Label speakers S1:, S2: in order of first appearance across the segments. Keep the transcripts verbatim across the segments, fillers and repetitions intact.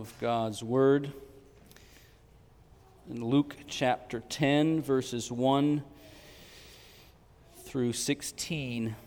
S1: of God's Word. In Luke chapter ten, verses one through sixteen.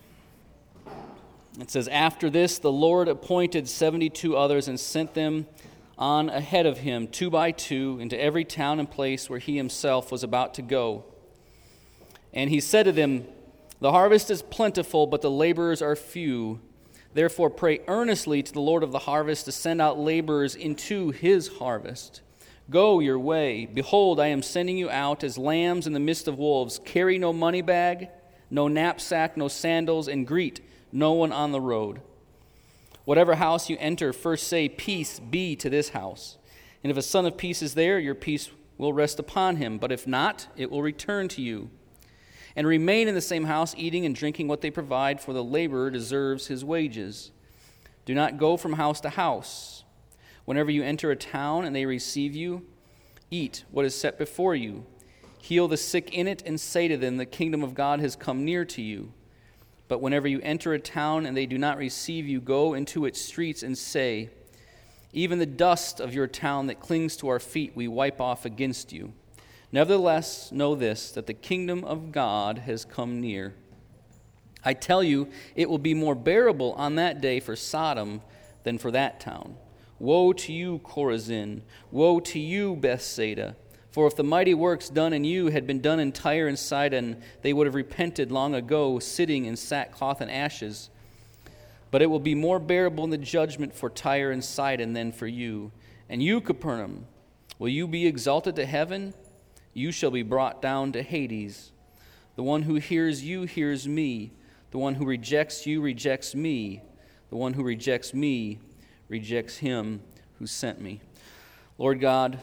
S1: It says, "After this, the Lord appointed seventy-two others and sent them on ahead of him, two by two, into every town and place where he himself was about to go. And he said to them, 'The harvest is plentiful, but the laborers are few. Therefore pray earnestly to the Lord of the harvest to send out laborers into his harvest. Go your way. Behold, I am sending you out as lambs in the midst of wolves. Carry no money bag, no knapsack, no sandals, and greet no one on the road. Whatever house you enter, first say, Peace be to this house. And if a son of peace is there, your peace will rest upon him. But if not, it will return to you. And remain in the same house, eating and drinking what they provide, for the laborer deserves his wages. Do not go from house to house. Whenever you enter a town and they receive you, eat what is set before you. Heal the sick in it and say to them, The kingdom of God has come near to you. But whenever you enter a town and they do not receive you, go into its streets and say, Even the dust of your town that clings to our feet we wipe off against you. Nevertheless, know this, that the kingdom of God has come near. I tell you, it will be more bearable on that day for Sodom than for that town. Woe to you, Chorazin! Woe to you, Bethsaida! For if the mighty works done in you had been done in Tyre and Sidon, they would have repented long ago, sitting in sackcloth and ashes. But it will be more bearable in the judgment for Tyre and Sidon than for you. And you, Capernaum, will you be exalted to heaven? You shall be brought down to Hades. The one who hears you hears me. The one who rejects you rejects me. The one who rejects me rejects him who sent me." Lord God,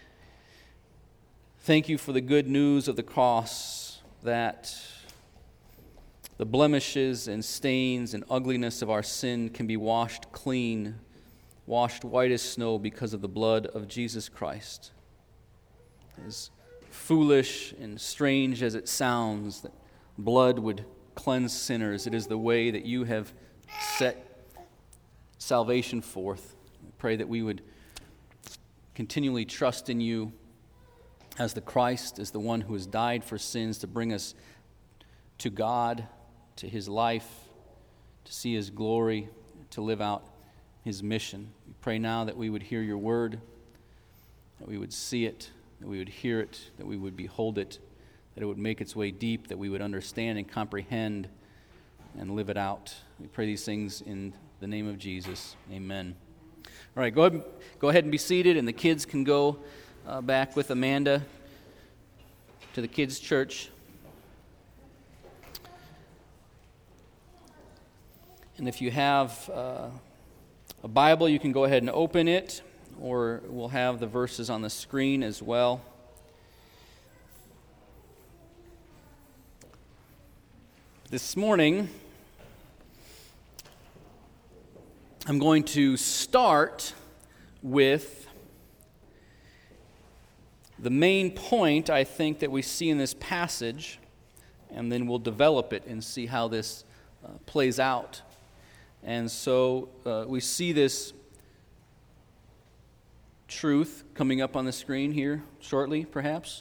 S1: thank you for the good news of the cross, that the blemishes and stains and ugliness of our sin can be washed clean, washed white as snow because of the blood of Jesus Christ. As foolish and strange as it sounds, that blood would cleanse sinners, it is the way that you have set salvation forth. I pray that we would continually trust in you as the Christ, as the one who has died for sins to bring us to God, to his life, to see his glory, to live out his mission. We pray now that we would hear your word, that we would see it, that we would hear it, that we would behold it, that it would make its way deep, that we would understand and comprehend and live it out. We pray these things in the name of Jesus. Amen. All right, go ahead, go ahead and be seated, and the kids can go uh, back with Amanda to the kids' church. And if you have uh, a Bible, you can go ahead and open it, or we'll have the verses on the screen as well. This morning, I'm going to start with the main point, I think, that we see in this passage, and then we'll develop it and see how this uh, plays out. And so uh, we see this truth coming up on the screen here shortly, perhaps.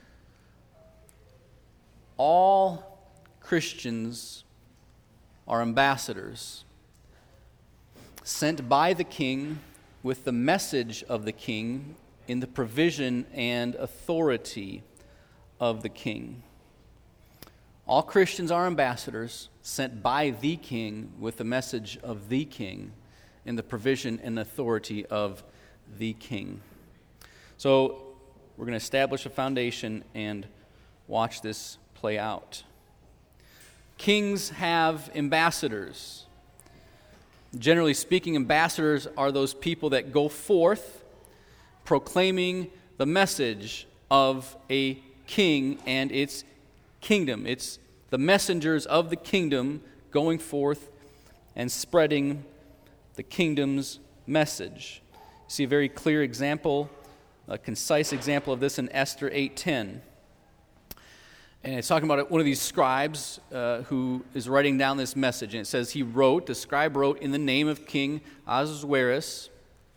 S1: All Christians are ambassadors sent by the King with the message of the King in the provision and authority of the King. All Christians are ambassadors sent by the King with the message of the King in the provision and authority of the King. So we're going to establish a foundation and watch this play out. Kings have ambassadors. Generally speaking, ambassadors are those people that go forth proclaiming the message of a king and its kingdom. It's the messengers of the kingdom going forth and spreading the kingdom's message. You see a very clear example, a concise example of this in Esther eight ten. And it's talking about one of these scribes uh, who is writing down this message. And it says he wrote, the scribe wrote in the name of King Ahasuerus,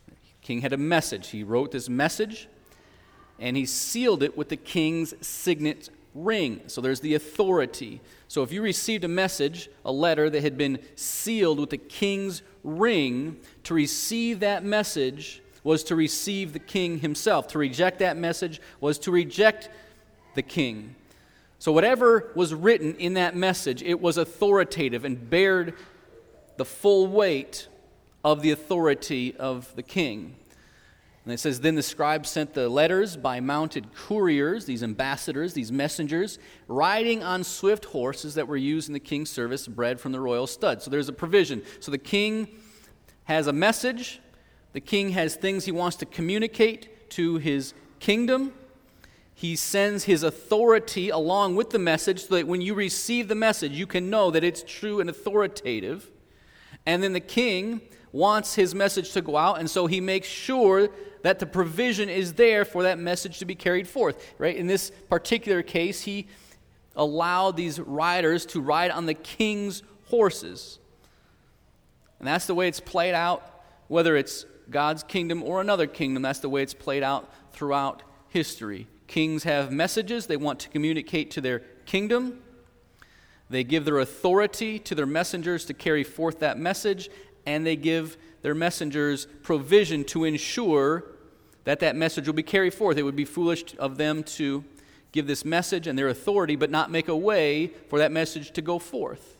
S1: king had a message. He wrote this message, and he sealed it with the king's signet ring. So there's the authority. So if you received a message, a letter that had been sealed with the king's ring, to receive that message was to receive the king himself. To reject that message was to reject the king. So whatever was written in that message, it was authoritative and bared the full weight of the authority of the king. And it says, then the scribe sent the letters by mounted couriers, these ambassadors, these messengers, riding on swift horses that were used in the king's service, bred from the royal stud. So there's a provision. So the king has a message. The king has things he wants to communicate to his kingdom. He sends his authority along with the message so that when you receive the message, you can know that it's true and authoritative. And then the king wants his message to go out, and so he makes sure that the provision is there for that message to be carried forth. Right? In this particular case, he allowed these riders to ride on the king's horses. And that's the way it's played out, whether it's God's kingdom or another kingdom. That's the way it's played out throughout history. Kings have messages they want to communicate to their kingdom. They give their authority to their messengers to carry forth that message, and they give their messengers provision to ensure that that message will be carried forth. It would be foolish of them to give this message and their authority, but not make a way for that message to go forth.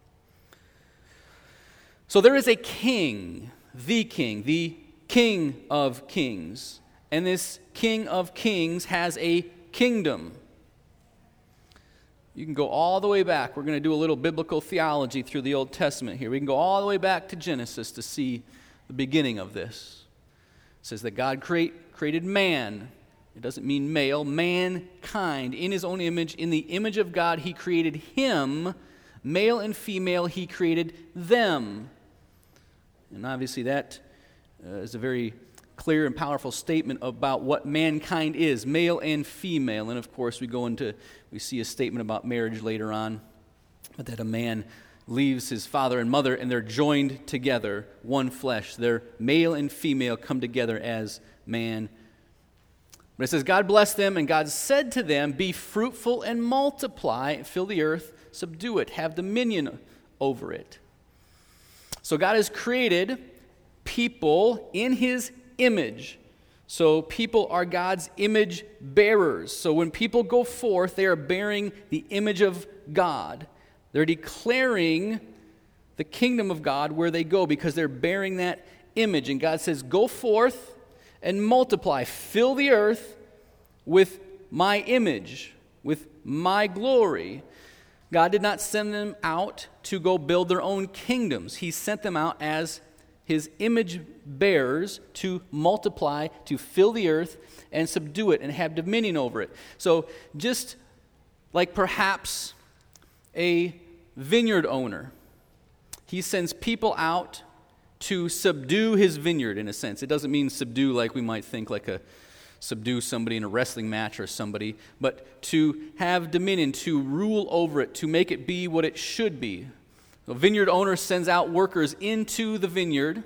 S1: So there is a king, the king, the King of Kings. And this King of Kings has a kingdom. You can go all the way back. We're going to do a little biblical theology through the Old Testament here. We can go all the way back to Genesis to see the beginning of this. It says that God create, created man. It doesn't mean male. Mankind in his own image. In the image of God, he created him. Male and female, he created them. And obviously that uh, is a very clear and powerful statement about what mankind is, male and female. And of course, we go into, we see a statement about marriage later on, but that a man leaves his father and mother and they're joined together, one flesh. They're male and female come together as man. But it says, God blessed them, and God said to them, be fruitful and multiply, fill the earth, subdue it, have dominion over it. So God has created people in his image. So people are God's image bearers. So when people go forth, they are bearing the image of God. They're declaring the kingdom of God where they go because they're bearing that image. And God says, go forth and multiply, fill the earth with my image, with my glory. God did not send them out to go build their own kingdoms. He sent them out as his image bearers to multiply, to fill the earth and subdue it and have dominion over it. So just like perhaps a vineyard owner, he sends people out to subdue his vineyard in a sense. It doesn't mean subdue like we might think, like a subdue somebody in a wrestling match or somebody, but to have dominion, to rule over it, to make it be what it should be. The vineyard owner sends out workers into the vineyard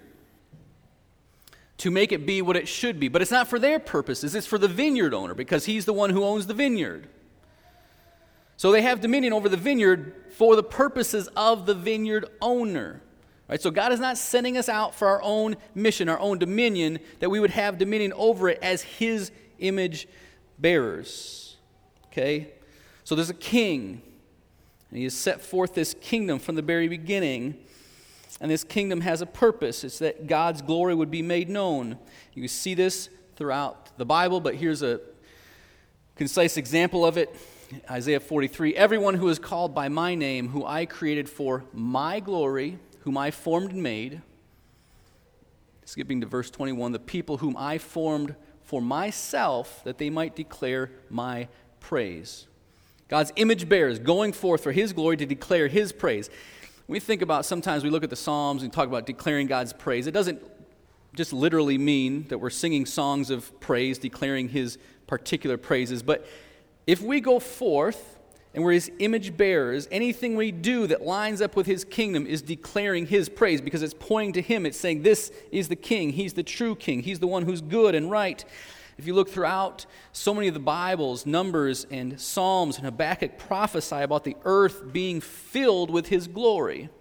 S1: to make it be what it should be. But it's not for their purposes, it's for the vineyard owner because he's the one who owns the vineyard. So they have dominion over the vineyard for the purposes of the vineyard owner. Right? So God is not sending us out for our own mission, our own dominion, that we would have dominion over it as his image bearers. Okay? So there's a king. And he has set forth this kingdom from the very beginning. And this kingdom has a purpose. It's that God's glory would be made known. You see this throughout the Bible, but here's a concise example of it. Isaiah forty-three, everyone who is called by my name, who I created for my glory, whom I formed and made. Skipping to verse twenty-one, the people whom I formed for myself, that they might declare my praise. God's image bearers going forth for his glory to declare his praise. When we think about, sometimes we look at the Psalms and talk about declaring God's praise. It doesn't just literally mean that we're singing songs of praise, declaring his particular praises. But if we go forth and we're his image bearers, anything we do that lines up with his kingdom is declaring his praise because it's pointing to him. It's saying this is the king. He's the true king. He's the one who's good and right. If you look throughout so many of the Bibles, Numbers and Psalms and Habakkuk prophesy about the earth being filled with his glory.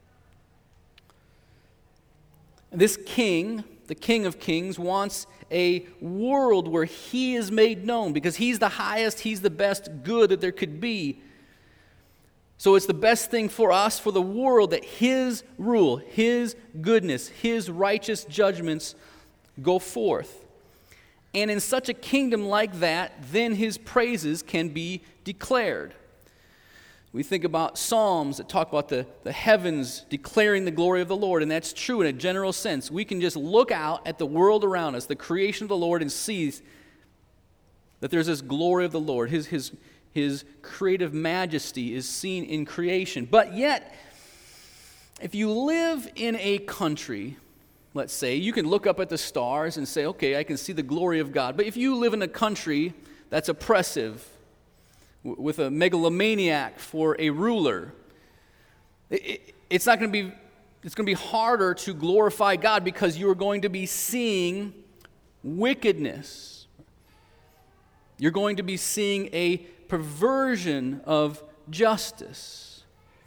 S1: This king, the King of Kings, wants a world where he is made known because he's the highest, he's the best good that there could be. So it's the best thing for us, for the world, that his rule, his goodness, his righteous judgments go forth. And in such a kingdom like that, then his praises can be declared. We think about Psalms that talk about the, the heavens declaring the glory of the Lord, and that's true in a general sense. We can just look out at the world around us, the creation of the Lord, and see that there's this glory of the Lord. His, his, his creative majesty is seen in creation. But yet, if you live in a country, let's say, you can look up at the stars and say, okay, I can see the glory of God. But if you live in a country that's oppressive, with a megalomaniac for a ruler, it, it, it's not going to be, it's going to be harder to glorify God because you are going to be seeing wickedness. You're going to be seeing a perversion of justice.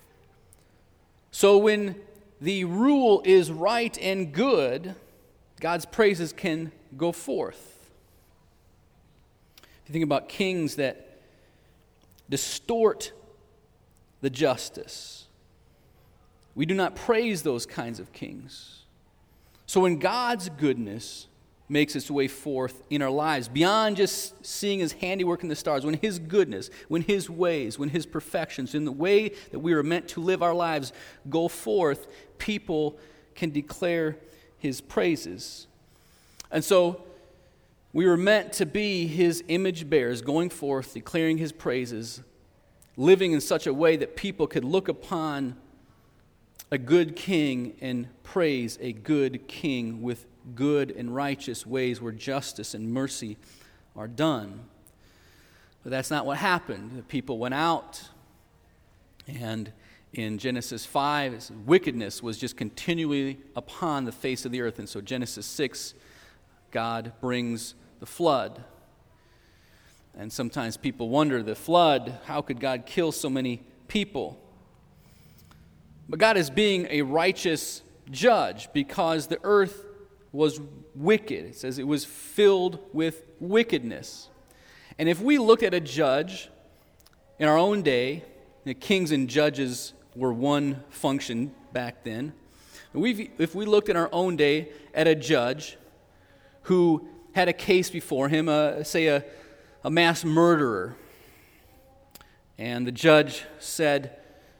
S1: So when the rule is right and good, God's praises can go forth. If you think about kings that distort the justice, we do not praise those kinds of kings. So when God's goodness makes its way forth in our lives, beyond just seeing his handiwork in the stars, when his goodness, when his ways, when his perfections, in the way that we are meant to live our lives go forth, people can declare his praises. And so we were meant to be his image bearers, going forth, declaring his praises, living in such a way that people could look upon a good king and praise a good king with good and righteous ways where justice and mercy are done. But that's not what happened. The people went out, and in Genesis five, wickedness was just continually upon the face of the earth. And so Genesis six, God brings the flood. And sometimes people wonder, the flood, how could God kill so many people? But God is being a righteous judge because the earth was wicked. It says it was filled with wickedness. And if we looked at a judge in our own day, the kings and judges were one function back then. We've, if we looked in our own day at a judge who had a case before him, uh, say a, a mass murderer, and the judge said,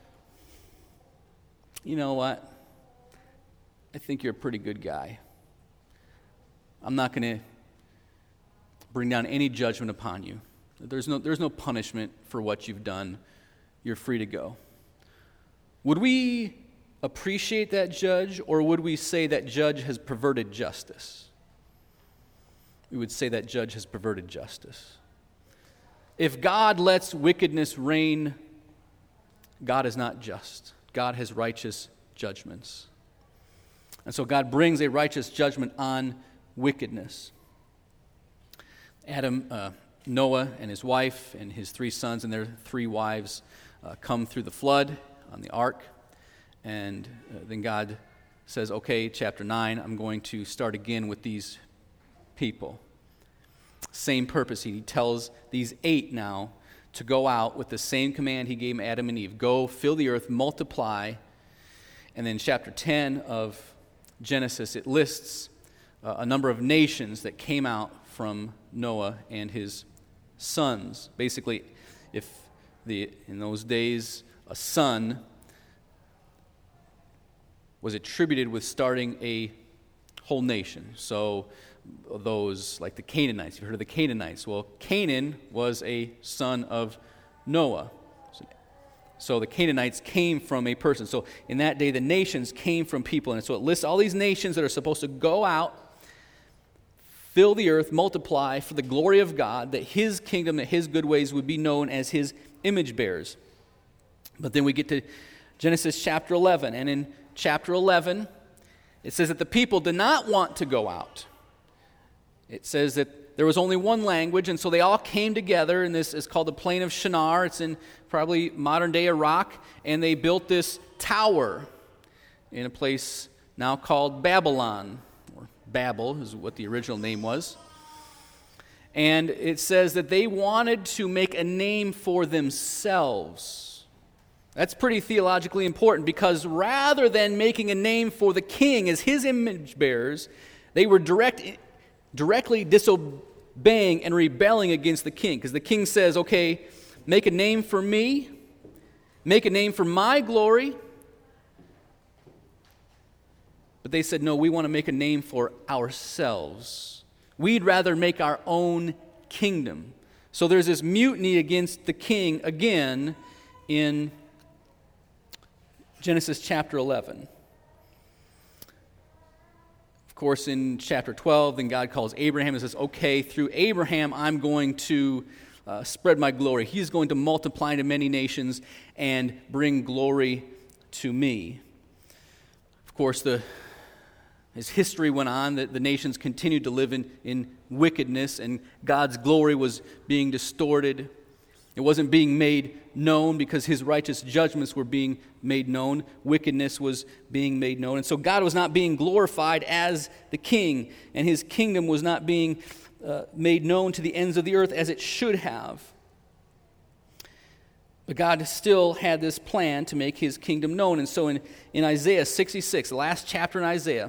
S1: you know what, I think you're a pretty good guy. I'm not going to bring down any judgment upon you. There's no, there's no punishment for what you've done. You're free to go. Would we appreciate that judge, or would we say that judge has perverted justice? We would say that judge has perverted justice. If God lets wickedness reign, God is not just. God has righteous judgments. And so God brings a righteous judgment on wickedness. Adam, uh, Noah and his wife and his three sons and their three wives uh, come through the flood on the ark. And uh, then God says, okay, chapter nine, I'm going to start again with these people. Same purpose. He tells these eight now to go out with the same command he gave Adam and Eve. Go, fill the earth, multiply. And then chapter ten of Genesis, it lists uh, a number of nations that came out from Noah and his sons. Basically, if the in those days a son was attributed with starting a whole nation. So those, like the Canaanites, you've heard of the Canaanites. Well, Canaan was a son of Noah. So the Canaanites came from a person. So in that day, the nations came from people. And so it lists all these nations that are supposed to go out, fill the earth, multiply for the glory of God, that his kingdom, that his good ways would be known as his image bearers. But then we get to Genesis chapter eleven, and in chapter eleven, it says that the people did not want to go out. It says that there was only one language, and so they all came together, and this is called the Plain of Shinar. It's in probably modern-day Iraq, and they built this tower in a place now called Babylon, or Babel is what the original name was. And it says that they wanted to make a name for themselves. That's pretty theologically important, because rather than making a name for the king as his image bearers, they were direct, directly disobeying and rebelling against the king. Because the king says, okay, make a name for me, make a name for my glory. But they said, no, we want to make a name for ourselves. We'd rather make our own kingdom. So there's this mutiny against the king again in Genesis chapter eleven. Of course, in chapter twelve, then God calls Abraham and says, okay, through Abraham, I'm going to uh, spread my glory. He's going to multiply into many nations and bring glory to me. Of course, the as history went on, the, the nations continued to live in, in wickedness, and God's glory was being distorted. It wasn't being made known because his righteous judgments were being made known. Wickedness was being made known. And so God was not being glorified as the king, and his kingdom was not being uh, made known to the ends of the earth as it should have. But God still had this plan to make his kingdom known. And so in, in Isaiah sixty-six, the last chapter in Isaiah,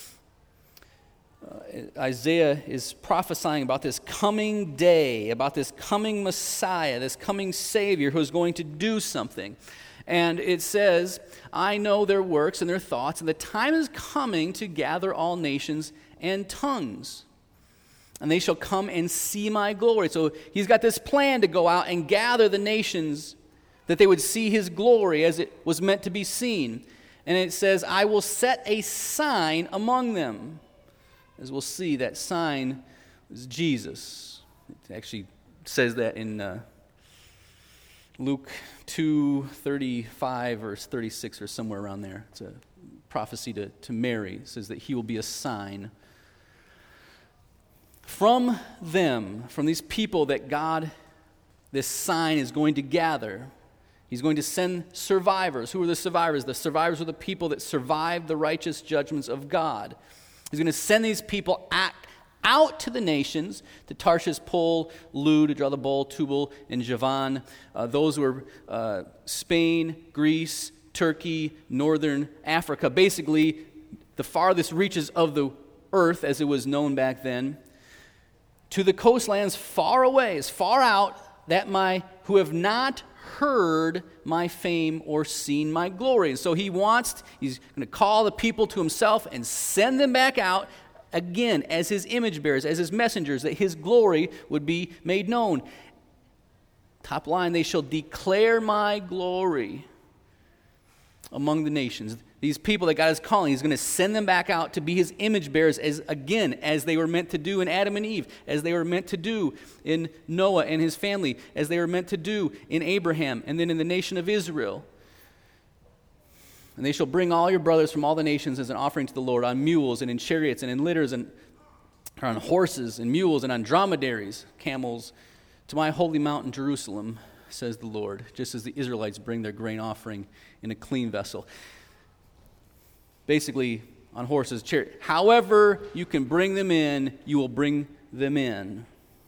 S1: Uh, Isaiah is prophesying about this coming day, about this coming Messiah, this coming Savior who is going to do something. And it says, I know their works and their thoughts, and the time is coming to gather all nations and tongues. And they shall come and see my glory. So he's got this plan to go out and gather the nations, that they would see his glory as it was meant to be seen. And it says, I will set a sign among them. As we'll see, that sign is Jesus. It actually says that in uh, Luke two thirty-five or thirty-six or somewhere around there. It's a prophecy to, to Mary. It says that he will be a sign. From them, from these people that God, this sign is going to gather, he's going to send survivors. Who are the survivors? The survivors are the people that survived the righteous judgments of God. He's going to send these people out to the nations, to Tarshish, Pul, Lud, to draw the bowl, Tubal, and Javan. Uh, those were uh, Spain, Greece, Turkey, northern Africa. Basically, the farthest reaches of the earth, as it was known back then, to the coastlands far away, as far out, that my who have not heard my fame or seen my glory. And so he wants, he's going to call the people to himself and send them back out again as his image bearers, as his messengers, that his glory would be made known. Top line, they shall declare my glory among the nations. These people that God is calling, he's going to send them back out to be his image bearers as again, as they were meant to do in Adam and Eve, as they were meant to do in Noah and his family, as they were meant to do in Abraham, and then in the nation of Israel. And they shall bring all your brothers from all the nations as an offering to the Lord on mules and in chariots and in litters and or on horses and mules and on dromedaries, camels, to my holy mountain Jerusalem, says the Lord, just as the Israelites bring their grain offering in a clean vessel. Basically, on horses, chariot. However you can bring them in, you will bring them in.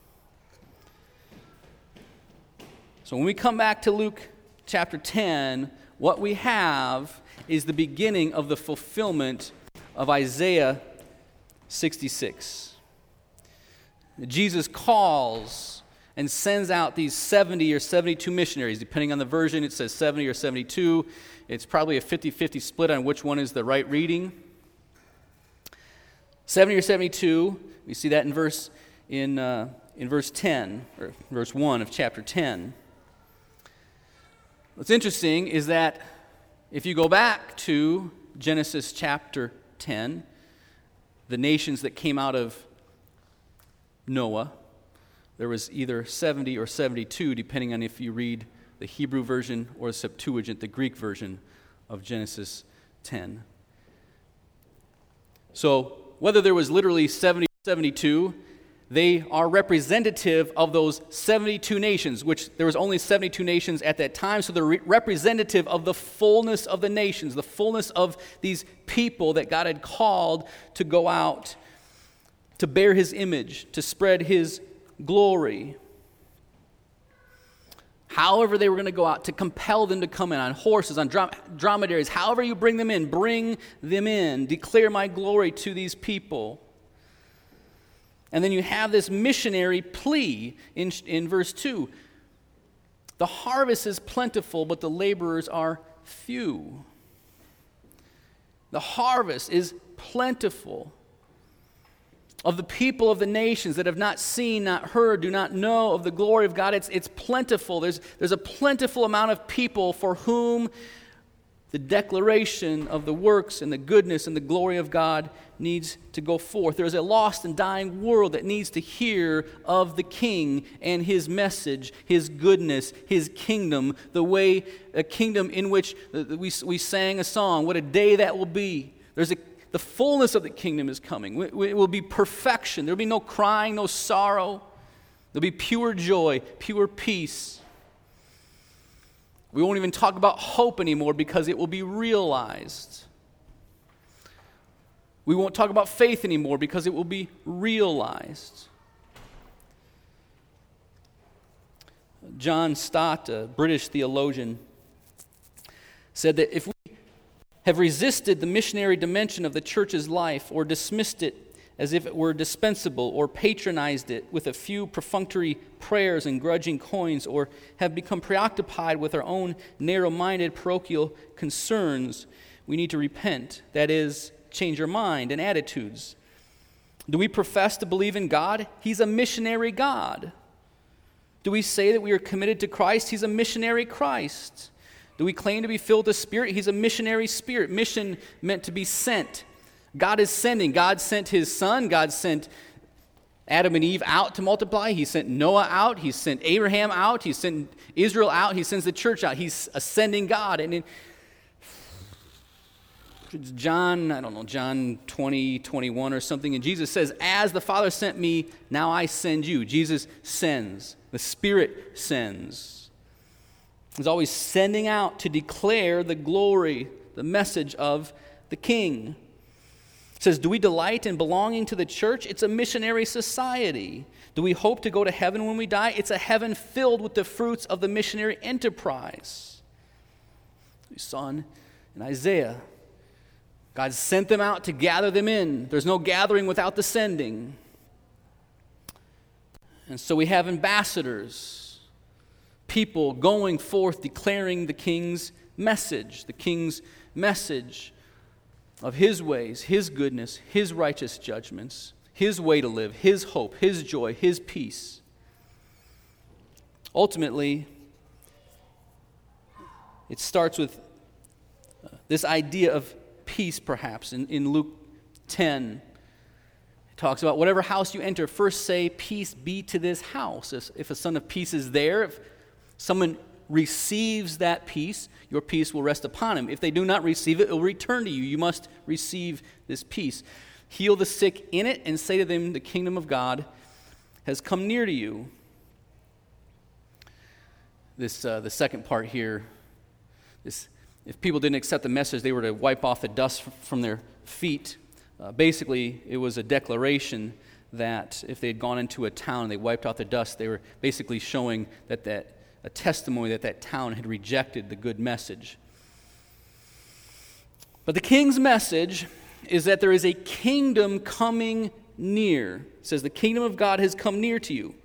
S1: So when we come back to Luke chapter ten, what we have is the beginning of the fulfillment of Isaiah sixty-six. Jesus calls and sends out these seventy or seventy-two missionaries. Depending on the version, it says seventy or seventy-two. It's probably a fifty-fifty split on which one is the right reading. seventy or seventy-two, we see that in verse in uh, in verse ten, or verse one of chapter ten. What's interesting is that if you go back to Genesis chapter ten, the nations that came out of Noah. There was either seventy or seventy-two, depending on if you read the Hebrew version or the Septuagint, the Greek version of Genesis ten. So whether there was literally seventy or seventy-two, they are representative of those seventy-two nations, which there was only seventy-two nations at that time, so they're re- representative of the fullness of the nations, the fullness of these people that God had called to go out, to bear his image, to spread his glory. However they were going to go out, to compel them to come in on horses, on drom- dromedaries, however you bring them in, bring them in, declare my glory to these people. And then you have this missionary plea in, in verse two. The harvest is plentiful, but the laborers are few. The harvest is plentiful. Of the people of the nations that have not seen, not heard, do not know of the glory of God, it's, it's plentiful. There's, there's a plentiful amount of people for whom the declaration of the works and the goodness and the glory of God needs to go forth. There's a lost and dying world that needs to hear of the King and his message, his goodness, his kingdom, the way, a kingdom in which we, we sang a song, what a day that will be. There's a The fullness of the kingdom is coming. It will be perfection. There will be no crying, no sorrow. There will be pure joy, pure peace. We won't even talk about hope anymore because it will be realized. We won't talk about faith anymore because it will be realized. John Stott, a British theologian, said that if we have resisted the missionary dimension of the church's life or dismissed it as if it were dispensable or patronized it with a few perfunctory prayers and grudging coins, or have become preoccupied with our own narrow-minded parochial concerns, we need to repent. That is, change our mind and attitudes. Do we profess to believe in God? He's a missionary God. Do we say that we are committed to Christ? He's a missionary Christ. Do we claim to be filled with the Spirit? He's a missionary Spirit. Mission meant to be sent. God is sending. God sent his Son. God sent Adam and Eve out to multiply. He sent Noah out. He sent Abraham out. He sent Israel out. He sends the church out. He's ascending God. And in John, I don't know, John twenty, twenty-one or something, and Jesus says, as the Father sent me, now I send you. Jesus sends. The Spirit sends. He's always sending out to declare the glory, the message of the King. It says, do we delight in belonging to the church? It's a missionary society. Do we hope to go to heaven when we die? It's a heaven filled with the fruits of the missionary enterprise. We saw in, in Isaiah, God sent them out to gather them in. There's no gathering without the sending. And so we have ambassadors, people going forth declaring the King's message, the King's message of his ways, his goodness, his righteous judgments, his way to live, his hope, his joy, his peace. Ultimately, it starts with this idea of peace, perhaps. In, in Luke ten, it talks about whatever house you enter, first say, peace be to this house. If, if a son of peace is there, if someone receives that peace, your peace will rest upon him. If they do not receive it, it will return to you. You must receive this peace. Heal the sick in it and say to them, the kingdom of God has come near to you. This, uh, the second part here, this, if people didn't accept the message, they were to wipe off the dust from their feet. Uh, basically, it was a declaration that if they had gone into a town and they wiped off the dust, they were basically showing that that a testimony that that town had rejected the good message. But the King's message is that there is a kingdom coming near. It says the kingdom of God has come near to you.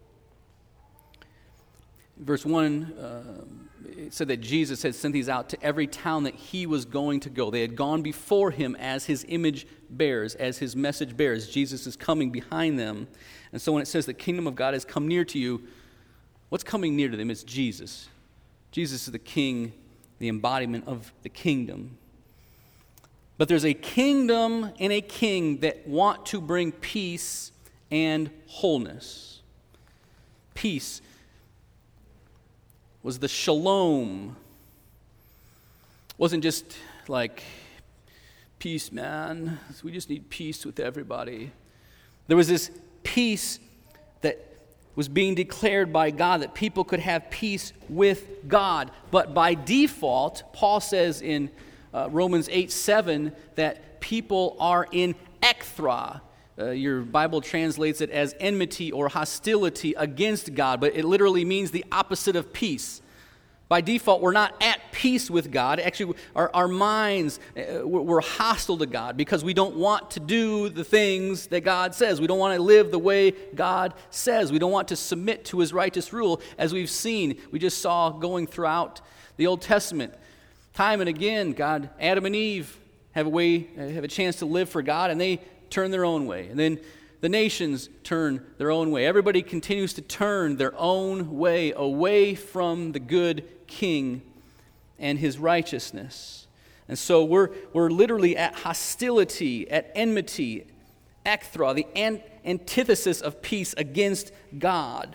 S1: Verse one, uh, it said that Jesus had sent these out to every town that he was going to go. They had gone before him as his image bearers, as his message bearers. Jesus is coming behind them. And so when it says the kingdom of God has come near to you, what's coming near to them? It's Jesus. Jesus is the king, the embodiment of the kingdom. But there's a kingdom and a king that want to bring peace and wholeness. Peace was the shalom. It wasn't just like, peace, man. We just need peace with everybody. There was this peace that was being declared by God, that people could have peace with God. But by default, Paul says in uh, Romans eight seven that people are in ekthra. Uh, your Bible translates it as enmity or hostility against God, but it literally means the opposite of peace. By default, we're not at peace with God. Actually, our, our minds, uh, we're hostile to God because we don't want to do the things that God says. We don't want to live the way God says. We don't want to submit to his righteous rule, as we've seen. We just saw going throughout the Old Testament. Time and again, God, Adam and Eve have a way, have a chance to live for God, and they turn their own way. And then the nations turn their own way. Everybody continues to turn their own way away from the good King and his righteousness. And so we're we're literally at hostility, at enmity, ekthra, the an- antithesis of peace against God.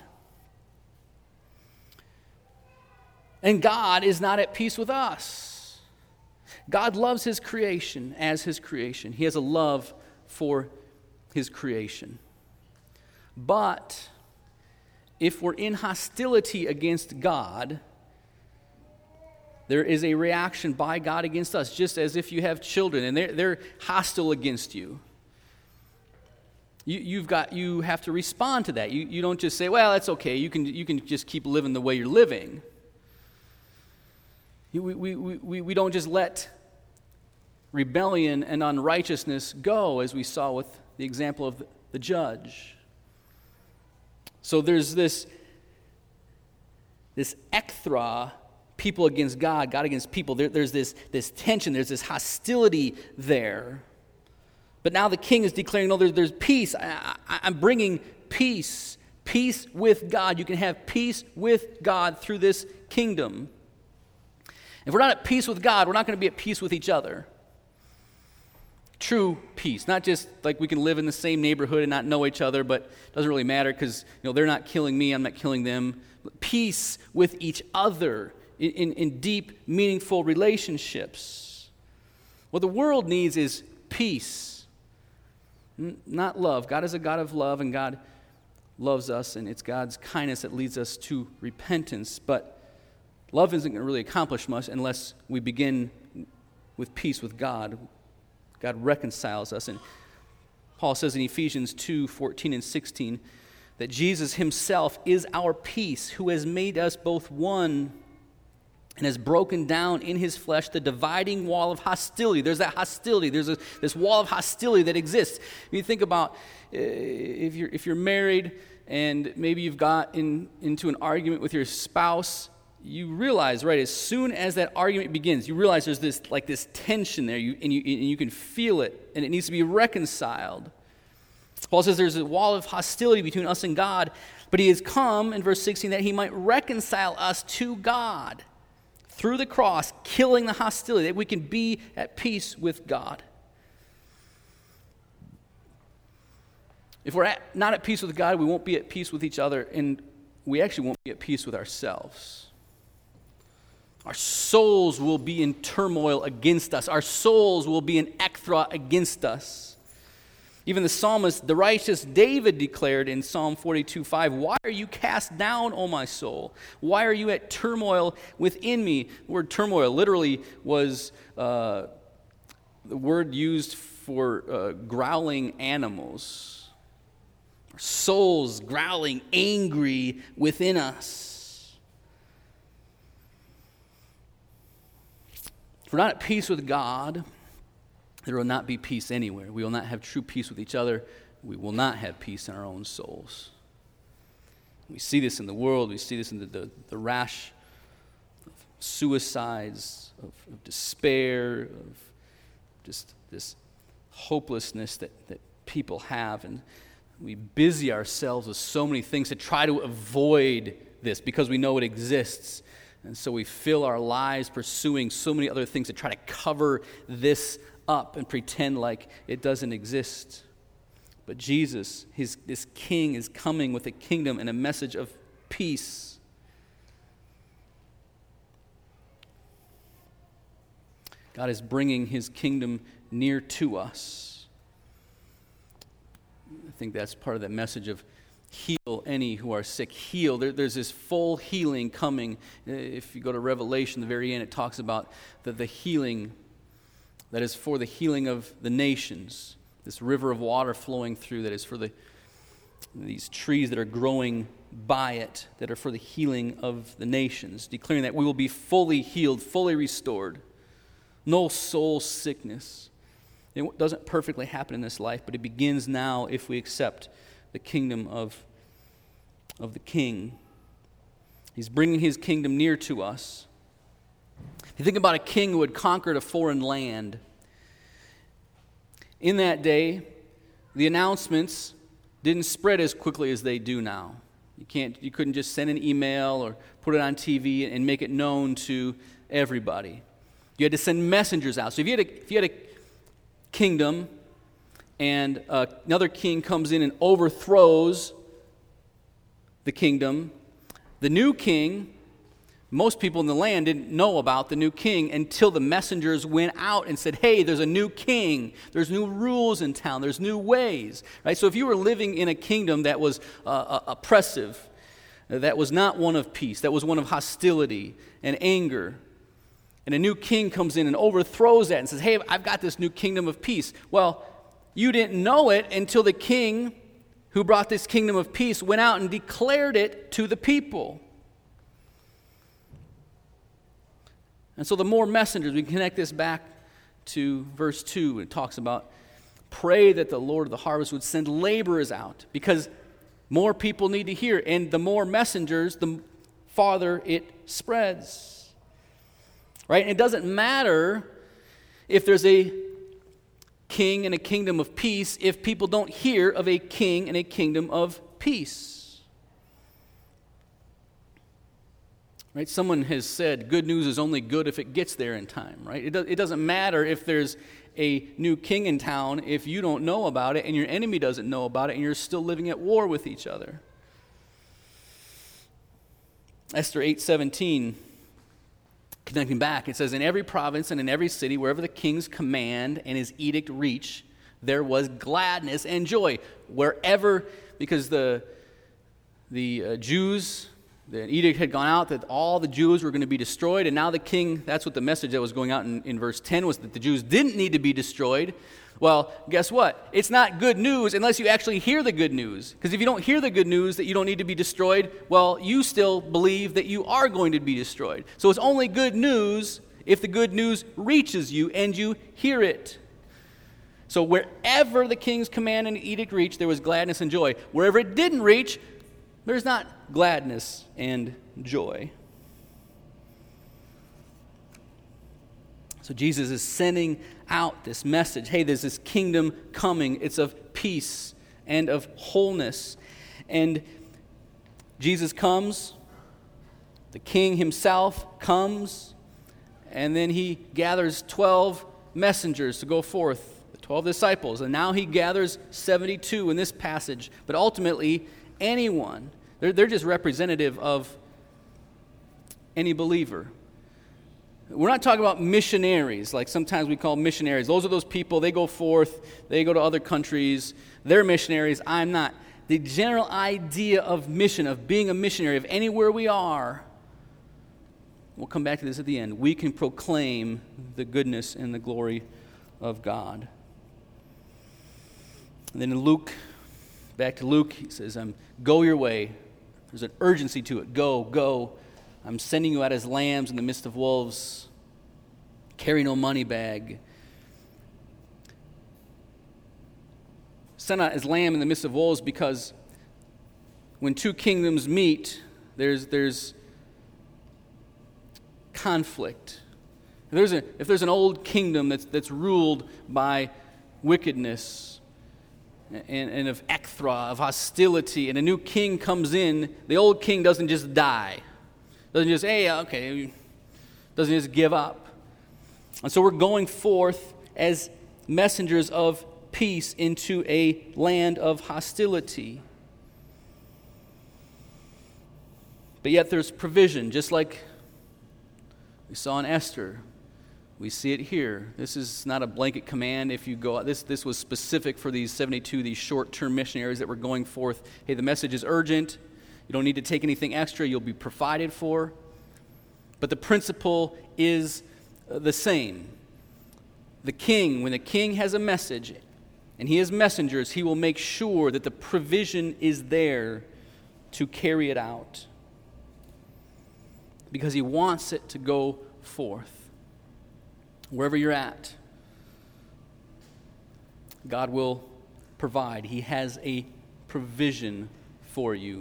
S1: And God is not at peace with us. God loves his creation as his creation. He has a love for his creation. But if we're in hostility against God, there is a reaction by God against us, just as if you have children and they're, they're hostile against you. You, you've got, you have to respond to that. You, you don't just say, well, that's okay. You can, you can just keep living the way you're living. You, we, we, we, we don't just let rebellion and unrighteousness go, as we saw with the example of the judge. So there's this, this ekthra, people against God, God against people. There, there's this, this tension, there's this hostility there. But now the king is declaring, no, there's, there's peace. I, I, I'm bringing peace, peace with God. You can have peace with God through this kingdom. If we're not at peace with God, we're not going to be at peace with each other. True peace, not just like we can live in the same neighborhood and not know each other, but it doesn't really matter because you know they're not killing me, I'm not killing them. Peace with each other in, in, in deep, meaningful relationships. What the world needs is peace, n- not love. God is a God of love, and God loves us, and it's God's kindness that leads us to repentance. But love isn't going to really accomplish much unless we begin with peace with God. God reconciles us. And Paul says in Ephesians two fourteen and sixteen that Jesus himself is our peace, who has made us both one and has broken down in his flesh the dividing wall of hostility. There's that hostility. There's a, this wall of hostility that exists. You think about uh, if you're if you're married and maybe you've got in, into an argument with your spouse, you realize, right, as soon as that argument begins, you realize there's this like this tension there, you, and, you, and you can feel it, and it needs to be reconciled. Paul says there's a wall of hostility between us and God, but he has come, in verse sixteen, that he might reconcile us to God through the cross, killing the hostility, that we can be at peace with God. If we're at, not at peace with God, we won't be at peace with each other, and we actually won't be at peace with ourselves. Our souls will be in turmoil against us. Our souls will be in ekthra against us. Even the psalmist, the righteous David, declared in Psalm forty-two five, "Why are you cast down, O my soul? Why are you at turmoil within me?" The word turmoil literally was uh, the word used for uh, growling animals. Our souls growling, angry within us. If we're not at peace with God, there will not be peace anywhere. We will not have true peace with each other. We will not have peace in our own souls. We see this in the world. We see this in the, the, the rash of suicides, of, of despair, of just this hopelessness that, that people have. And we busy ourselves with so many things to try to avoid this because we know it exists. And so we fill our lives pursuing so many other things to try to cover this up and pretend like it doesn't exist. But Jesus, his, this king, is coming with a kingdom and a message of peace. God is bringing his kingdom near to us. I think that's part of that message of heal any who are sick. Heal. There, there's this full healing coming. If you go to Revelation, the very end, it talks about the, the healing that is for the healing of the nations. This river of water flowing through that is for the these trees that are growing by it, that are for the healing of the nations, declaring that we will be fully healed, fully restored. No soul sickness. It doesn't perfectly happen in this life, but it begins now if we accept the kingdom of, of the King. He's bringing his kingdom near to us. You think about a king who had conquered a foreign land. In that day, the announcements didn't spread as quickly as they do now. You can't, you couldn't just send an email or put it on T V and make it known to everybody. You had to send messengers out. So if you had a, if you had a kingdom and uh, another king comes in and overthrows the kingdom, the new king, most people in the land didn't know about the new king until the messengers went out and said, hey, there's a new king. There's new rules in town. There's new ways. Right? So if you were living in a kingdom that was uh, uh, oppressive, that was not one of peace, that was one of hostility and anger, and a new king comes in and overthrows that and says, hey, I've got this new kingdom of peace. Well, you didn't know it until the king who brought this kingdom of peace went out and declared it to the people. And so the more messengers, we connect this back to verse two. It talks about pray that the Lord of the harvest would send laborers out because more people need to hear. And the more messengers, the farther it spreads. Right? And it doesn't matter if there's a king and a kingdom of peace if people don't hear of a king and a kingdom of peace. Right? Someone has said good news is only good if it gets there in time, right? It, do, it doesn't matter if there's a new king in town if you don't know about it and your enemy doesn't know about it and you're still living at war with each other. Esther eight seventeen, connecting back, it says, in every province and in every city, wherever the king's command and his edict reached, there was gladness and joy. Wherever, because the, the uh, Jews... The edict had gone out that all the Jews were going to be destroyed, and now the king, that's what the message that was going out in, in verse ten was, that the Jews didn't need to be destroyed. Well, guess what? It's not good news unless you actually hear the good news. Because if you don't hear the good news that you don't need to be destroyed, well, you still believe that you are going to be destroyed. So it's only good news if the good news reaches you and you hear it. So wherever the king's command and edict reached, there was gladness and joy. Wherever it didn't reach, there's not gladness and joy. So Jesus is sending out this message. Hey, there's this kingdom coming. It's of peace and of wholeness. And Jesus comes, the king himself comes, and then he gathers twelve messengers to go forth, the twelve disciples. And now he gathers seventy-two in this passage. But ultimately, anyone. They're, they're just representative of any believer. We're not talking about missionaries, like sometimes we call missionaries. Those are those people, they go forth, they go to other countries, they're missionaries, I'm not. The general idea of mission, of being a missionary, of anywhere we are, we'll come back to this at the end, we can proclaim the goodness and the glory of God. And then in Luke, back to Luke, he says, um, go your way. There's an urgency to it. Go, go. I'm sending you out as lambs in the midst of wolves. Carry no money bag. Sent out as lamb in the midst of wolves because when two kingdoms meet, there's there's conflict. If there's a if there's an old kingdom that's that's ruled by wickedness, And, and of ekthra, of hostility, and a new king comes in, the old king doesn't just die. Doesn't just, hey, okay, doesn't just give up. And so we're going forth as messengers of peace into a land of hostility. But yet there's provision, just like we saw in Esther. We see it here. This is not a blanket command. If you go, this this was specific for these seventy-two, these short-term missionaries that were going forth. Hey, the message is urgent. You don't need to take anything extra. You'll be provided for. But the principle is the same. The king, when the king has a message and he has messengers, he will make sure that the provision is there to carry it out, because he wants it to go forth. Wherever you're at, God will provide. He has a provision for you.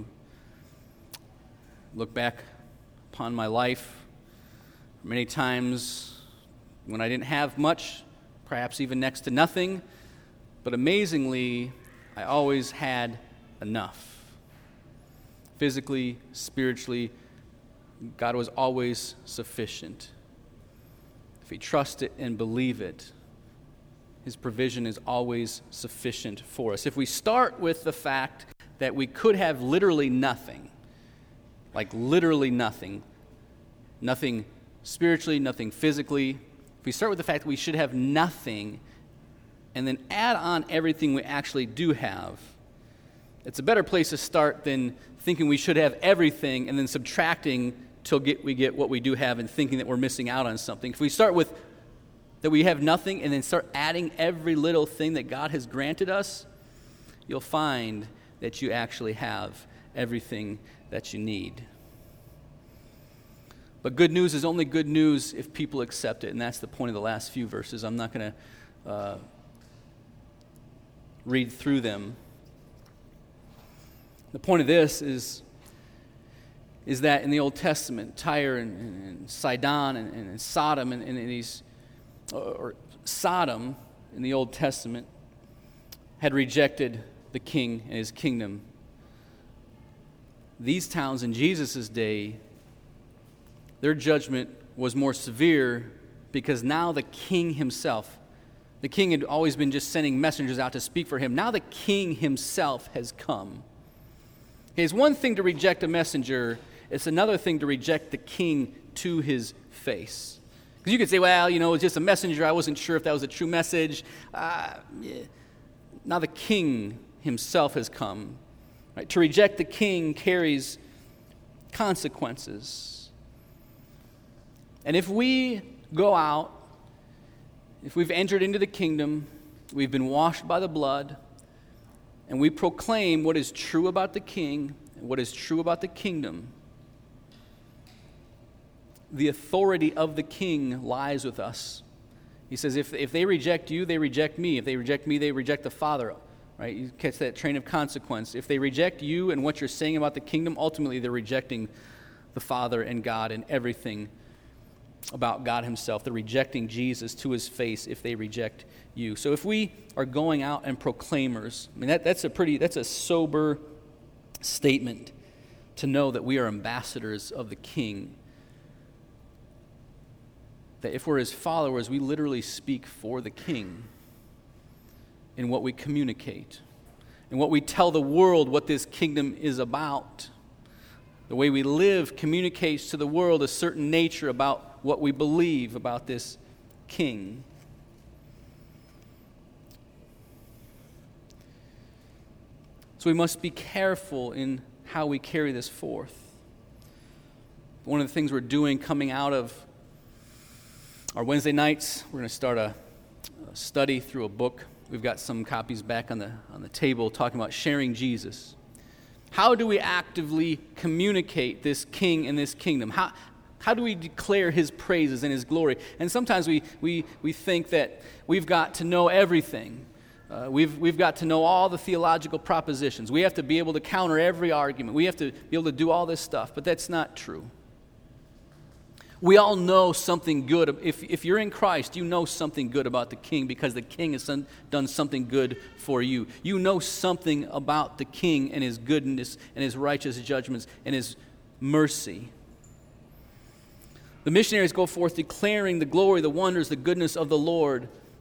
S1: Look back upon my life. Many times when I didn't have much, perhaps even next to nothing, but amazingly, I always had enough. Physically, spiritually, God was always sufficient. If we trust it and believe it, His provision is always sufficient for us. If we start with the fact that we could have literally nothing, like literally nothing, nothing spiritually, nothing physically, if we start with the fact that we should have nothing and then add on everything we actually do have, it's a better place to start than thinking we should have everything and then subtracting till get, we get what we do have and thinking that we're missing out on something. If we start with that we have nothing and then start adding every little thing that God has granted us, you'll find that you actually have everything that you need. But good news is only good news if people accept it, and that's the point of the last few verses. I'm not going to uh, read through them. The point of this is is that in the Old Testament, Tyre and, and, and Sidon and, and Sodom and, and these, or Sodom in the Old Testament had rejected the king and his kingdom. These towns in Jesus' day, their judgment was more severe because now the king himself, the king had always been just sending messengers out to speak for him. Now the king himself has come. It's one thing to reject a messenger. It's another thing to reject the king to his face. Because you could say, well, you know, it's just a messenger. I wasn't sure if that was a true message. Uh, yeah. Now the king himself has come. Right? To reject the king carries consequences. And if we go out, if we've entered into the kingdom, we've been washed by the blood, and we proclaim what is true about the king and what is true about the kingdom, the authority of the king lies with us. He says, if, if they reject you, they reject me. If they reject me, they reject the Father. Right? You catch that train of consequence. If they reject you and what you're saying about the kingdom, ultimately they're rejecting the Father and God and everything about God himself. They're rejecting Jesus to his face if they reject you. So if we are going out and proclaimers, I mean that, that's a pretty that's a sober statement to know that we are ambassadors of the King. That if we're his followers, we literally speak for the King in what we communicate, in what we tell the world what this kingdom is about. The way we live communicates to the world a certain nature about what we believe about this king. So we must be careful in how we carry this forth. One of the things we're doing coming out of our Wednesday nights, we're going to start a, a study through a book. We've got some copies back on the on the table talking about sharing Jesus. How do we actively communicate this king and this kingdom? How how do we declare his praises and his glory? And sometimes we we we think that we've got to know everything. Uh, we've we've got to know all the theological propositions. We have to be able to counter every argument. We have to be able to do all this stuff, but that's not true. We all know something good. If, if you're in Christ, you know something good about the King because the King has done something good for you. You know something about the King and his goodness and his righteous judgments and his mercy. The missionaries go forth declaring the glory, the wonders, the goodness of the Lord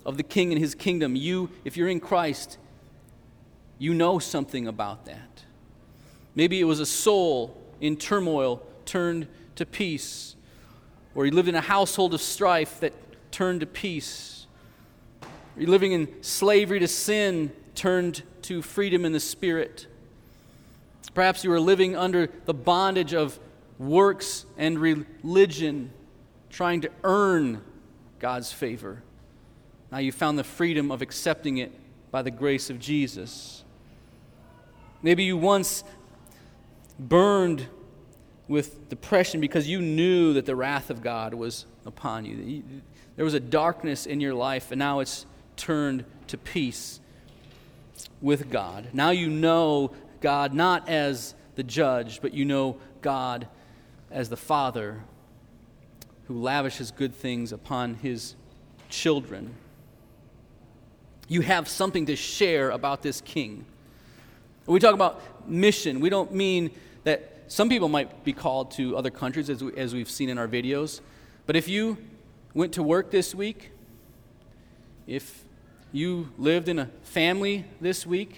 S1: of the King and his kingdom. You, if you're in Christ, you know something about that. Maybe it was a soul in turmoil turned to peace, or you lived in a household of strife that turned to peace. Or you're living in slavery to sin, turned to freedom in the Spirit. Perhaps you were living under the bondage of works and religion, trying to earn God's favor. Now you found the freedom of accepting it by the grace of Jesus. Maybe you once burned with depression because you knew that the wrath of God was upon you. There was a darkness in your life, and now it's turned to peace with God. Now you know God not as the judge, but you know God as the Father who lavishes good things upon his children. You have something to share about this King. When we talk about mission, we don't mean that some people might be called to other countries, as, we, as we've seen in our videos. But if you went to work this week, if you lived in a family this week,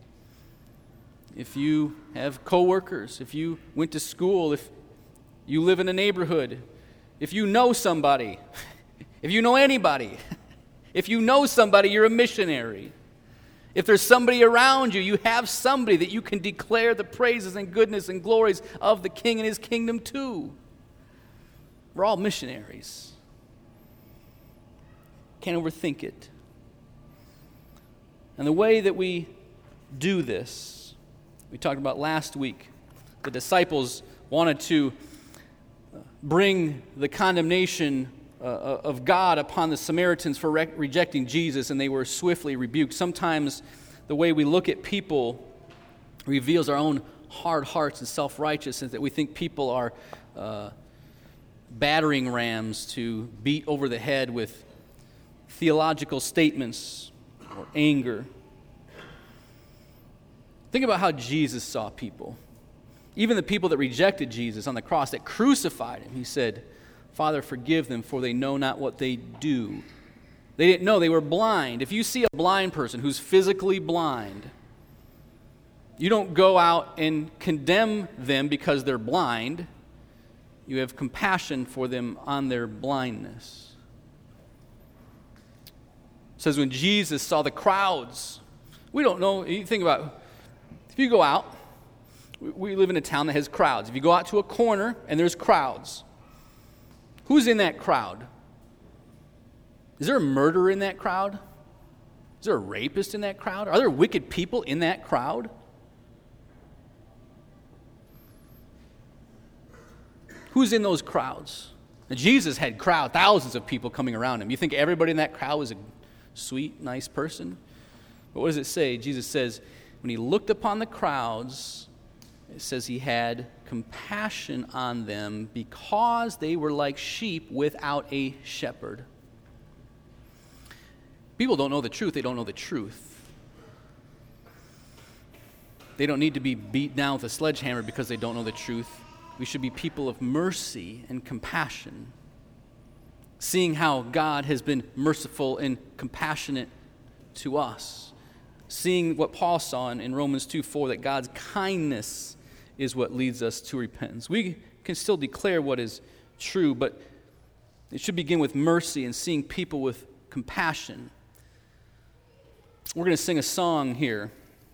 S1: if you have coworkers, if you went to school, if you live in a neighborhood, if you know somebody, if you know anybody, if you know somebody, you're a missionary. If there's somebody around you, you have somebody that you can declare the praises and goodness and glories of the King and his kingdom to. We're all missionaries. Can't overthink it. And the way that we do this, we talked about last week. The disciples wanted to bring the condemnation uh, of God upon the Samaritans for re- rejecting Jesus, and they were swiftly rebuked. Sometimes the way we look at people reveals our own hard hearts and self-righteousness, that we think people are uh, battering rams to beat over the head with theological statements or anger. Think about how Jesus saw people. Even the people that rejected Jesus on the cross, that crucified him, he said, "Father, forgive them, for they know not what they do." They didn't know, they were blind. If you see a blind person who's physically blind, you don't go out and condemn them because they're blind. You have compassion for them on their blindness. It says when Jesus saw the crowds, we don't know, you think about, if you go out, we live in a town that has crowds. If you go out to a corner and there's crowds, who's in that crowd? Is there a murderer in that crowd? Is there a rapist in that crowd? Are there wicked people in that crowd? Who's in those crowds? Now, Jesus had crowd, thousands of people coming around him. You think everybody in that crowd was a sweet, nice person? But what does it say? Jesus says, when he looked upon the crowds, it says he had compassion on them because they were like sheep without a shepherd. People don't know the truth. They don't know the truth. They don't need to be beat down with a sledgehammer because they don't know the truth. We should be people of mercy and compassion, seeing how God has been merciful and compassionate to us, seeing what Paul saw in, in Romans two four, that God's kindness is what leads us to repentance. We can still declare what is true, but it should begin with mercy and seeing people with compassion. We're going to sing a song here.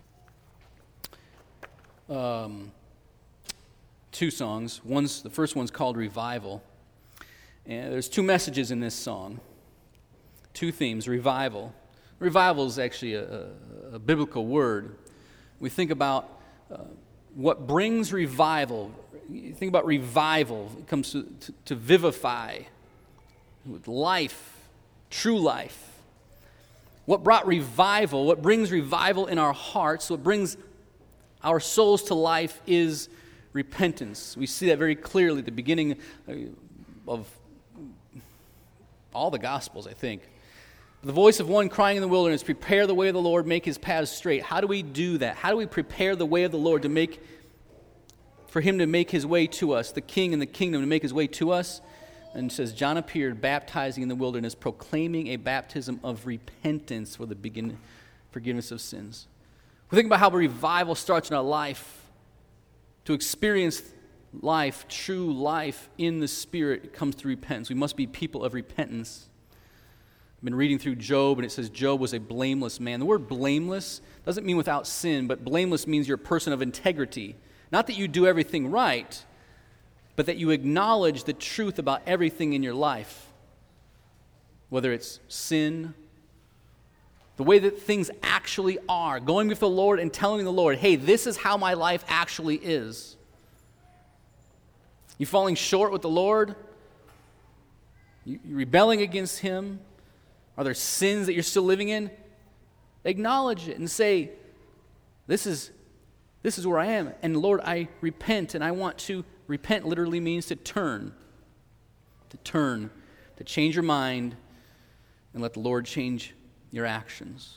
S1: Um, two songs. One's the first one's called Revival. And there's two messages in this song. Two themes, revival. Revival is actually a, a, a biblical word. We think about uh, what brings revival. You think about revival. It comes to, to, to vivify with life, true life. What brought revival, what brings revival in our hearts, what brings our souls to life is repentance. We see that very clearly at the beginning of all the Gospels, I think. The voice of one crying in the wilderness, prepare the way of the Lord, make his paths straight. How do we do that? How do we prepare the way of the Lord to make, for him to make his way to us, the King and the kingdom to make his way to us? And it says, John appeared baptizing in the wilderness, proclaiming a baptism of repentance for the begin- forgiveness of sins. We think about how revival starts in our life. To experience life, true life in the Spirit, it comes through repentance. We must be people of repentance. I've been reading through Job, and it says Job was a blameless man. The word blameless doesn't mean without sin, but blameless means you're a person of integrity. Not that you do everything right, but that you acknowledge the truth about everything in your life. Whether it's sin, the way that things actually are, going before the Lord and telling the Lord, hey, this is how my life actually is. You falling short with the Lord? You rebelling against Him? Are there sins that you're still living in? Acknowledge it and say, this is, this is where I am. And Lord, I repent, and I want to repent literally means to turn. To turn, to change your mind, and let the Lord change your actions.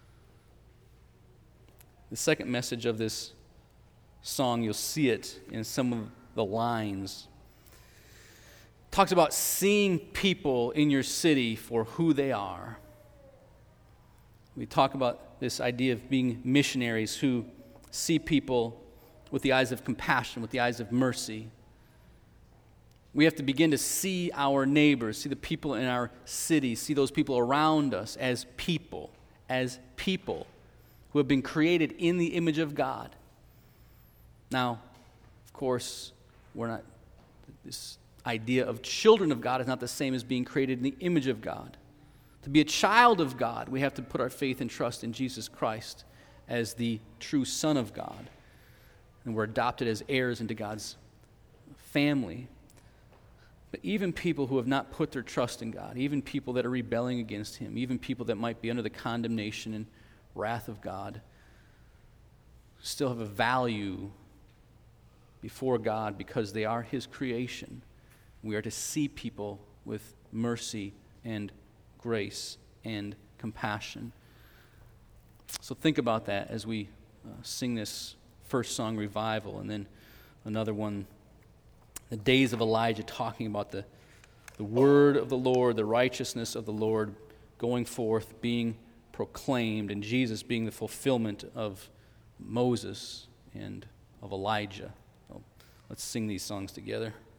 S1: The second message of this song, you'll see it in some of the lines. It talks about seeing people in your city for who they are. We talk about this idea of being missionaries who see people with the eyes of compassion, with the eyes of mercy. We have to begin to see our neighbors, see the people in our city, see those people around us as people, as people who have been created in the image of God. Now, of course, we're not, this idea of children of God is not the same as being created in the image of God. To be a child of God, we have to put our faith and trust in Jesus Christ as the true Son of God. And we're adopted as heirs into God's family. But even people who have not put their trust in God, even people that are rebelling against Him, even people that might be under the condemnation and wrath of God, still have a value before God because they are His creation. We are to see people with mercy and grace and compassion. So think about that as we uh, sing this first song, Revival, and then another one, the days of Elijah, talking about the, the word of the Lord, the righteousness of the Lord going forth, being proclaimed, and Jesus being the fulfillment of Moses and of Elijah. So let's sing these songs together.